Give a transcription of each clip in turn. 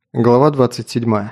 Глава 27.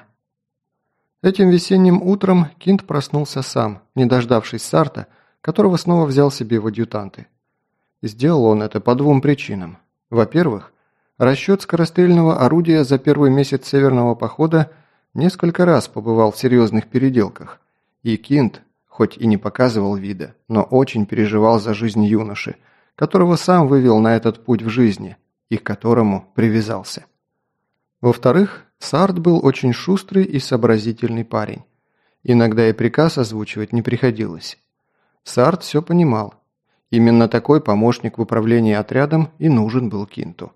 Этим весенним утром Кинт проснулся сам, не дождавшись Сарта, которого снова взял себе в адъютанты. Сделал он это по двум причинам. Во-первых, расчет скорострельного орудия за первый месяц северного похода несколько раз побывал в серьезных переделках, и Кинт, хоть и не показывал вида, но очень переживал за жизнь юноши, которого сам вывел на этот путь в жизни и к которому привязался. Во-вторых, Сарт был очень шустрый и сообразительный парень. Иногда и приказ озвучивать не приходилось. Сарт все понимал. Именно такой помощник в управлении отрядом и нужен был Кинту.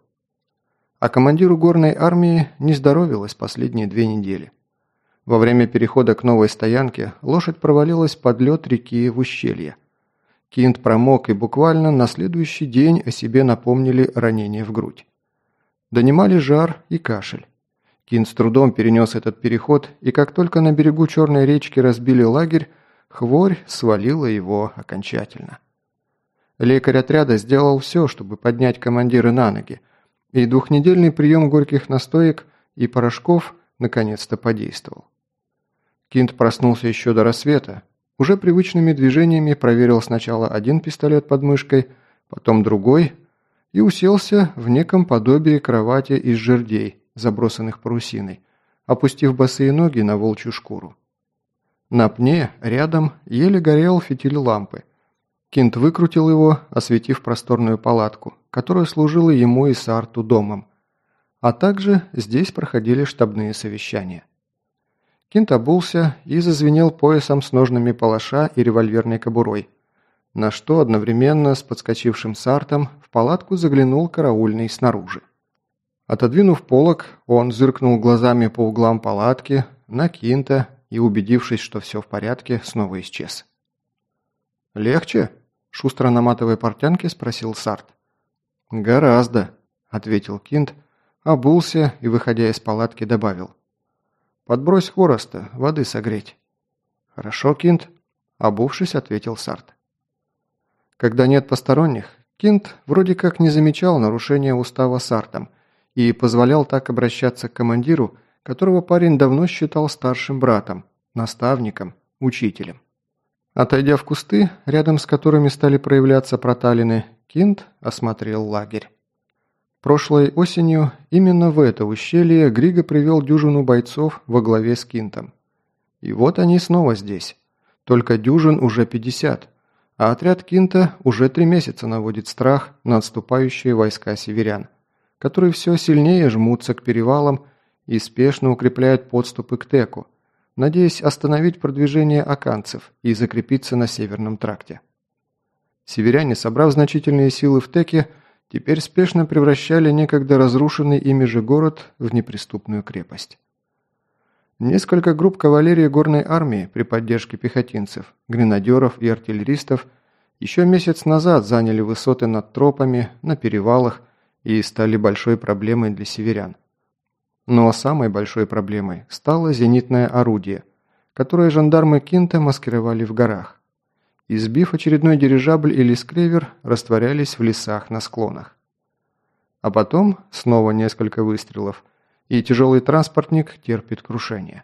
А командиру горной армии не здоровилось последние 2 недели. Во время перехода к новой стоянке лошадь провалилась под лед реки в ущелье. Кинт промок и буквально на следующий день о себе напомнили ранения в грудь. Донимали жар и кашель. Кинт с трудом перенес этот переход, и как только на берегу Черной речки разбили лагерь, хворь свалила его окончательно. Лекарь отряда сделал все, чтобы поднять командира на ноги, и 2-недельный прием горьких настоек и порошков наконец-то подействовал. Кинт проснулся еще до рассвета, уже привычными движениями проверил сначала один пистолет под мышкой, потом другой, и уселся в неком подобии кровати из жердей, забросанных парусиной, опустив босые ноги на волчью шкуру. На пне, рядом, еле горел фитиль лампы. Кинт выкрутил его, осветив просторную палатку, которая служила ему и Сарту домом. А также здесь проходили штабные совещания. Кинт обулся и зазвенел поясом с ножными палаша и револьверной кобурой, на что одновременно с подскочившим Сартом в палатку заглянул караульный снаружи. Отодвинув полог, он зыркнул глазами по углам палатки, на Кинта и, убедившись, что все в порядке, снова исчез. «Легче?» – шустро наматывая портянки, спросил Сарт. «Гораздо», – ответил Кинт, обулся и, выходя из палатки, добавил. «Подбрось хвороста, воды согреть». «Хорошо, Кинт», – обувшись, ответил Сарт. Когда нет посторонних, Кинт вроде как не замечал нарушения устава Сартом и позволял так обращаться к командиру, которого парень давно считал старшим братом, наставником, учителем. Отойдя в кусты, рядом с которыми стали проявляться проталины, Кинт осмотрел лагерь. Прошлой осенью именно в это ущелье Григо привел дюжину бойцов во главе с Кинтом. И вот они снова здесь. Только дюжин уже 50, а отряд Кинта уже 3 месяца наводит страх на отступающие войска северян, которые все сильнее жмутся к перевалам и спешно укрепляют подступы к Теку, надеясь остановить продвижение аканцев и закрепиться на Северном тракте. Северяне, собрав значительные силы в Теке, теперь спешно превращали некогда разрушенный ими же город в неприступную крепость. Несколько групп кавалерии горной армии при поддержке пехотинцев, гренадеров и артиллеристов еще месяц назад заняли высоты над тропами, на перевалах и стали большой проблемой для северян. Но самой большой проблемой стало зенитное орудие, которое жандармы Кинта маскировали в горах. Избив очередной дирижабль или скревер, растворялись в лесах на склонах. А потом снова несколько выстрелов, и тяжелый транспортник терпит крушение.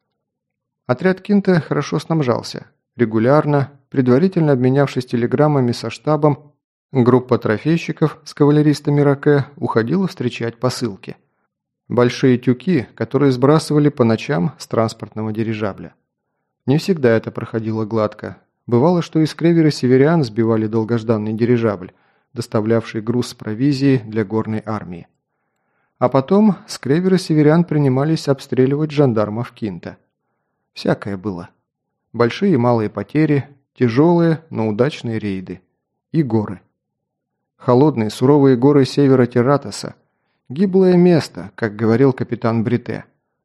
Отряд Кинта хорошо снабжался. Регулярно, предварительно обменявшись телеграммами со штабом, группа трофейщиков с кавалеристами Раке уходила встречать посылки. Большие тюки, которые сбрасывали по ночам с транспортного дирижабля. Не всегда это проходило гладко. Бывало, что из кревера северян сбивали долгожданный дирижабль, доставлявший груз с провизией для горной армии. А потом с кревера северян принимались обстреливать жандармов Кинта. Всякое было. Большие и малые потери, тяжелые, но удачные рейды. И горы. Холодные, суровые горы севера Тератоса. Гиблое место, как говорил капитан Брите.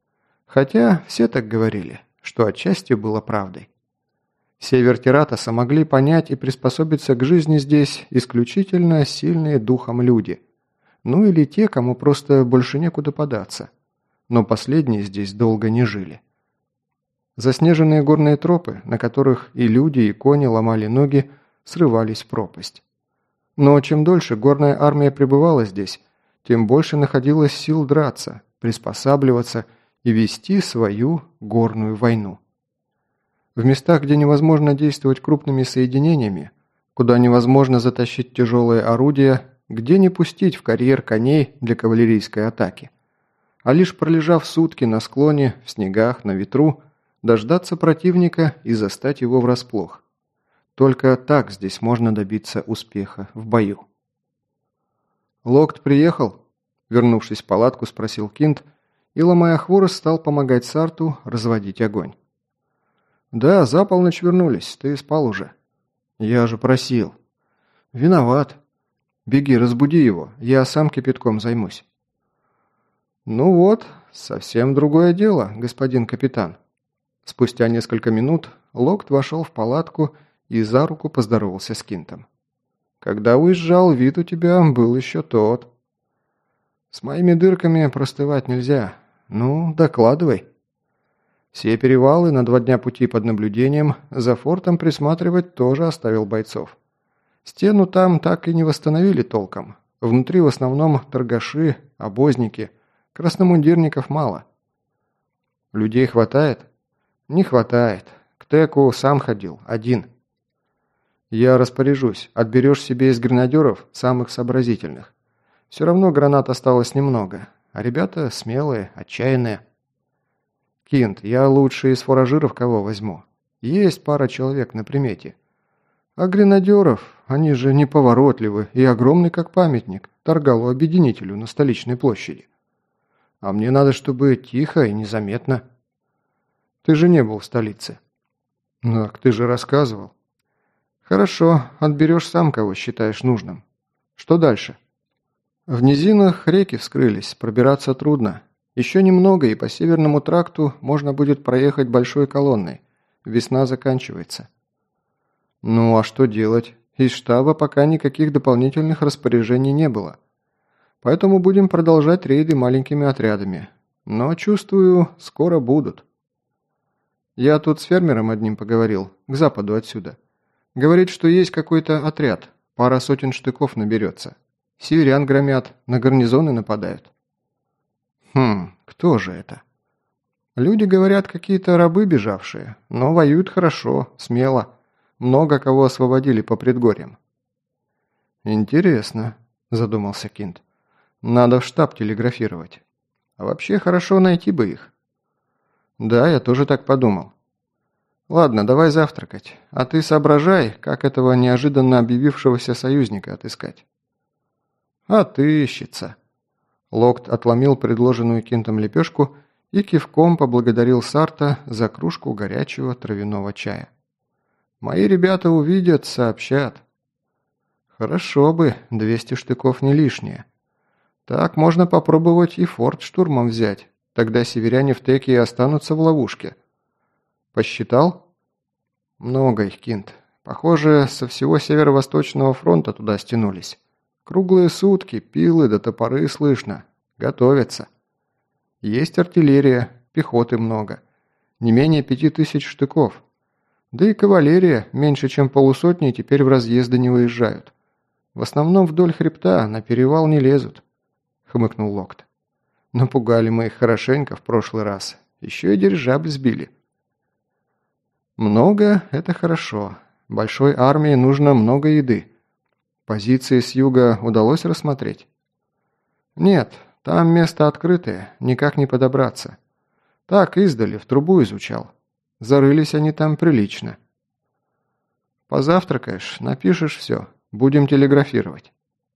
Хотя все так говорили, что отчасти было правдой. Север Тератоса могли понять и приспособиться к жизни здесь исключительно сильные духом люди. Ну или те, кому просто больше некуда податься. Но последние здесь долго не жили. Заснеженные горные тропы, на которых и люди, и кони ломали ноги, срывались в пропасть. Но чем дольше горная армия пребывала здесь, тем больше находилось сил драться, приспосабливаться и вести свою горную войну. В местах, где невозможно действовать крупными соединениями, куда невозможно затащить тяжелые орудия, где не пустить в карьер коней для кавалерийской атаки, а лишь пролежав сутки на склоне, в снегах, на ветру, дождаться противника и застать его врасплох. Только так здесь можно добиться успеха в бою. «Локт приехал?» – вернувшись в палатку, спросил Кинт, и, ломая хворост, стал помогать Сарту разводить огонь. «Да, за полночь вернулись, ты спал уже». «Я же просил». «Виноват. Беги, разбуди его, я сам кипятком займусь». «Ну вот, совсем другое дело, господин капитан». Спустя несколько минут Локт вошел в палатку и за руку поздоровался с Кинтом. «Когда уезжал, вид у тебя был еще тот». «С моими дырками простывать нельзя. Ну, докладывай». «Все перевалы на 2 дня пути под наблюдением, за фортом присматривать тоже оставил бойцов. Стену там так и не восстановили толком. Внутри в основном торгаши, обозники, красномундирников мало». «Людей хватает?» «Не хватает. К Теку сам ходил, один». «Я распоряжусь. Отберешь себе из гренадеров самых сообразительных. Все равно гранат осталось немного, а ребята смелые, отчаянные». «Кинт, я лучше из фуражиров кого возьму. Есть пара человек на примете. А гренадеров, они же неповоротливы и огромны как памятник Таргалу-объединителю на столичной площади. А мне надо, чтобы тихо и незаметно». «Ты же не был в столице». «Ну, так ты же рассказывал». «Хорошо, отберешь сам, кого считаешь нужным. Что дальше?» «В низинах реки вскрылись, пробираться трудно. Еще немного, и по Северному тракту можно будет проехать большой колонной. Весна заканчивается». «Ну, а что делать? Из штаба пока никаких дополнительных распоряжений не было. Поэтому будем продолжать рейды маленькими отрядами. Но, чувствую, скоро будут». «Я тут с фермером одним поговорил, к западу отсюда. Говорит, что есть какой-то отряд, пара сотен штыков наберется. Северян громят, на гарнизоны нападают». Кто же это?» «Люди, говорят, какие-то рабы бежавшие, но воюют хорошо, смело. Много кого освободили по предгорьям». «Интересно», – задумался Кинт. «Надо в штаб телеграфировать. А вообще хорошо найти бы их». «Да, я тоже так подумал». «Ладно, давай завтракать, а ты соображай, как этого неожиданно объявившегося союзника отыскать». «Отыщется». Локт отломил предложенную Кинтом лепешку и кивком поблагодарил Сарта за кружку горячего травяного чая. «Мои ребята увидят, сообщат». «Хорошо бы, 200 штыков не лишнее. Так можно попробовать и форт штурмом взять, тогда северяне в Теке и останутся в ловушке». «Посчитал?» «Много их, Кинт. Похоже, со всего северо-восточного фронта туда стянулись. Круглые сутки, пилы да топоры слышно. Готовятся. Есть артиллерия, пехоты много. Не менее 5000 штыков. Да и кавалерия, меньше чем полусотни, теперь в разъезды не выезжают. В основном вдоль хребта, на перевал не лезут», — хмыкнул Локт. «Напугали мы их хорошенько в прошлый раз. Еще и дирижабль сбили». «Много – это хорошо. Большой армии нужно много еды. Позиции с юга удалось рассмотреть?» «Нет, там место открытое, никак не подобраться. Так, издали, в трубу изучал. Зарылись они там прилично». «Позавтракаешь, напишешь все. Будем телеграфировать».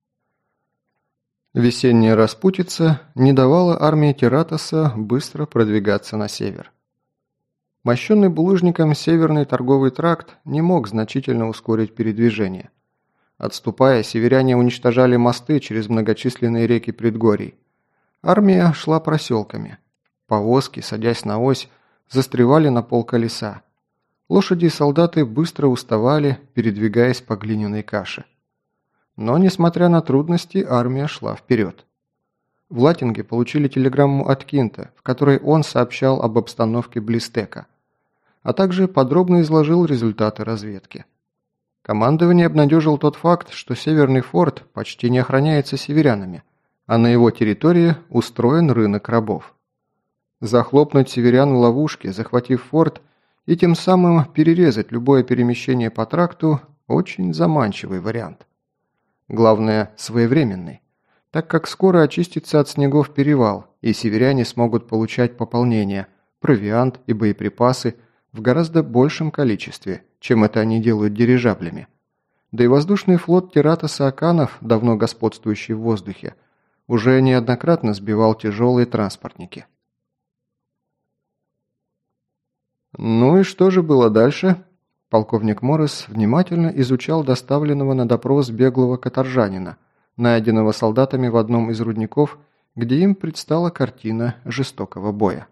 Весенняя распутица не давала армии Тератоса быстро продвигаться на север. Мощенный булыжником Северный торговый тракт не мог значительно ускорить передвижение. Отступая, северяне уничтожали мосты через многочисленные реки предгорий. Армия шла проселками. Повозки, садясь на ось, застревали на полколеса. Лошади и солдаты быстро уставали, передвигаясь по глиняной каше. Но, несмотря на трудности, армия шла вперед. В Латинге получили телеграмму от Кинта, в которой он сообщал об обстановке близ Тека, а также подробно изложил результаты разведки. Командование обнадежил тот факт, что Северный форт почти не охраняется северянами, а на его территории устроен рынок рабов. Захлопнуть северян в ловушке, захватив форт, и тем самым перерезать любое перемещение по тракту – очень заманчивый вариант. Главное – своевременный, так как скоро очистится от снегов перевал, и северяне смогут получать пополнение, провиант и боеприпасы в гораздо большем количестве, чем это они делают дирижаблями. Да и воздушный флот Тиратоса Аканов, давно господствующий в воздухе, уже неоднократно сбивал тяжелые транспортники. Ну и что же было дальше? Полковник Моррес внимательно изучал доставленного на допрос беглого каторжанина, найденного солдатами в одном из рудников, где им предстала картина жестокого боя.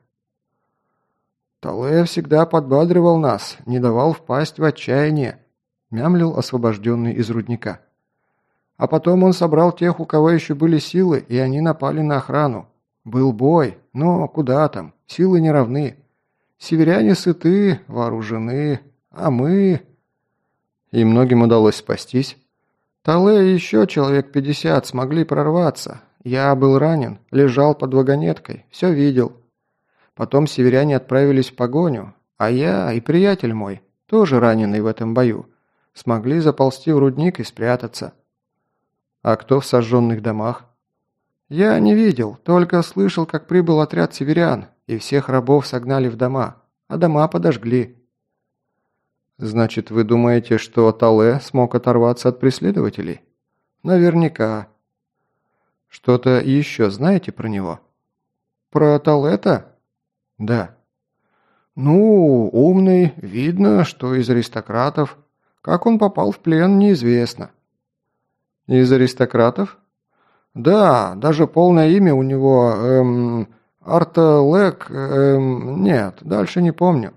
«Тале всегда подбадривал нас, не давал впасть в отчаяние», – мямлил освобожденный из рудника. «А потом он собрал тех, у кого еще были силы, и они напали на охрану. Был бой, но куда там, силы не равны. Северяне сыты, вооружены, а мы...» И многим удалось спастись. Тале и еще человек 50 смогли прорваться. Я был ранен, лежал под вагонеткой, все видел. Потом северяне отправились в погоню, а я и приятель мой, тоже раненый в этом бою, смогли заползти в рудник и спрятаться. А кто в сожженных домах? Я не видел, только слышал, как прибыл отряд северян, и всех рабов согнали в дома, а дома подожгли. Значит, вы думаете, что Тале смог оторваться от преследователей? Наверняка. Что-то еще знаете про него? Про Талета? Да. Ну, умный, видно, что из аристократов. Как он попал в плен, неизвестно. Из аристократов? Да, даже полное имя у него, Арталек, нет, дальше не помню.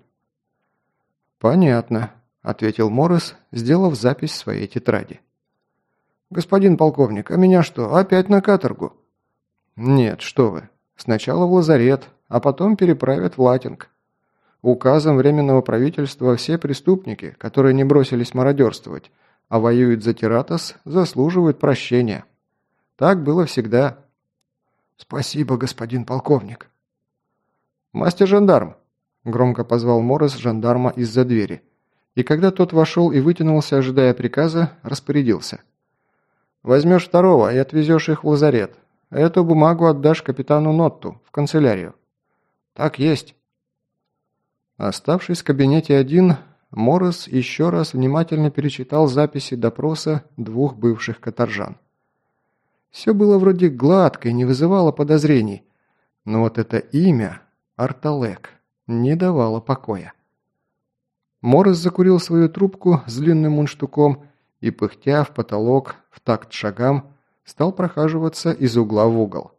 «Понятно», – ответил Моррес, сделав запись в своей тетради. «Господин полковник, а меня что, опять на каторгу?» «Нет, что вы. Сначала в лазарет, а потом переправят в Латинг. Указом Временного правительства все преступники, которые не бросились мародерствовать, а воюют за Тиратос, заслуживают прощения. Так было всегда». «Спасибо, господин полковник». «Мастер-жандарм», – громко позвал Моррес жандарма из-за двери. И когда тот вошел и вытянулся, ожидая приказа, распорядился. «Возьмешь второго и отвезешь их в лазарет. Эту бумагу отдашь капитану Нотту в канцелярию». «Так есть». Оставшись в кабинете один, Моррес еще раз внимательно перечитал записи допроса двух бывших каторжан. Все было вроде гладко и не вызывало подозрений, но вот это имя, Арталек, не давало покоя. Моррес закурил свою трубку с длинным мундштуком и, пыхтя в потолок, в такт шагам, стал прохаживаться из угла в угол.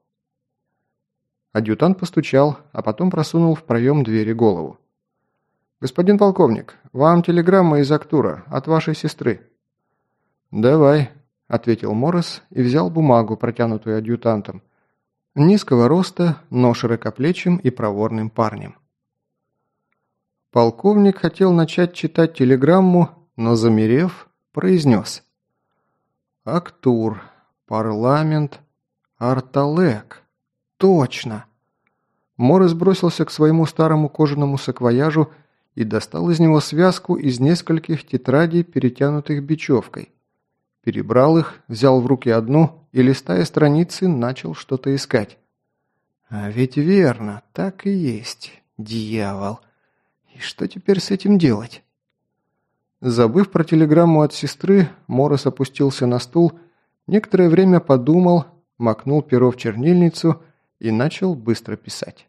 Адъютант постучал, а потом просунул в проем двери голову. «Господин полковник, вам телеграмма из Актура от вашей сестры». «Давай», – ответил Моррес и взял бумагу, протянутую адъютантом. Низкого роста, но широкоплечим и проворным парнем. Полковник хотел начать читать телеграмму, но, замерев, произнес. «Актур, парламент, Арталек. Точно!» Моррес бросился к своему старому кожаному саквояжу и достал из него связку из нескольких тетрадей, перетянутых бечевкой. Перебрал их, взял в руки одну и, листая страницы, начал что-то искать. «А ведь верно, так и есть, дьявол. И что теперь с этим делать?» Забыв про телеграмму от сестры, Моррес опустился на стул, некоторое время подумал, макнул перо в чернильницу и начал быстро писать.